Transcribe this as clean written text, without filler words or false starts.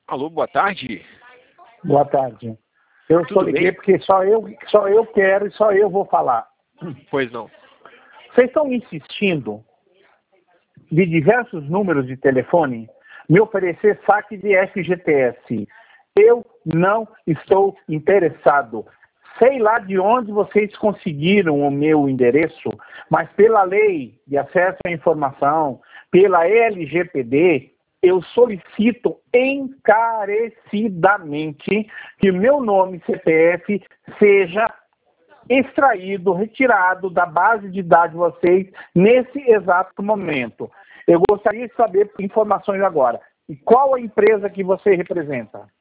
Alô, boa tarde. Boa tarde. Eu só liguei porque só eu quero e só eu vou falar. Pois não. Vocês estão insistindo de diversos números de telefone me oferecer saque de FGTS. Eu não estou interessado. Sei lá de onde vocês conseguiram o meu endereço, mas pela lei de acesso à informação, pela LGPD, eu solicito encarecidamente que meu nome CPF seja extraído, retirado da base de dados de vocês nesse exato momento. Eu gostaria de saber informações agora. E qual a empresa que você representa?